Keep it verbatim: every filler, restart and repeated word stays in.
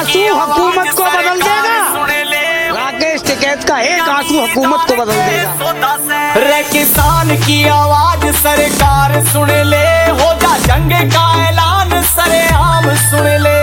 आंसू हुकूमत को बदल देगा। राकेश टिकैत का एक आंसू हुकूमत को बदल देगा। रे किसान की आवाज सरकार सुन ले, हो जा जंग का ऐलान सरेआम सुन ले।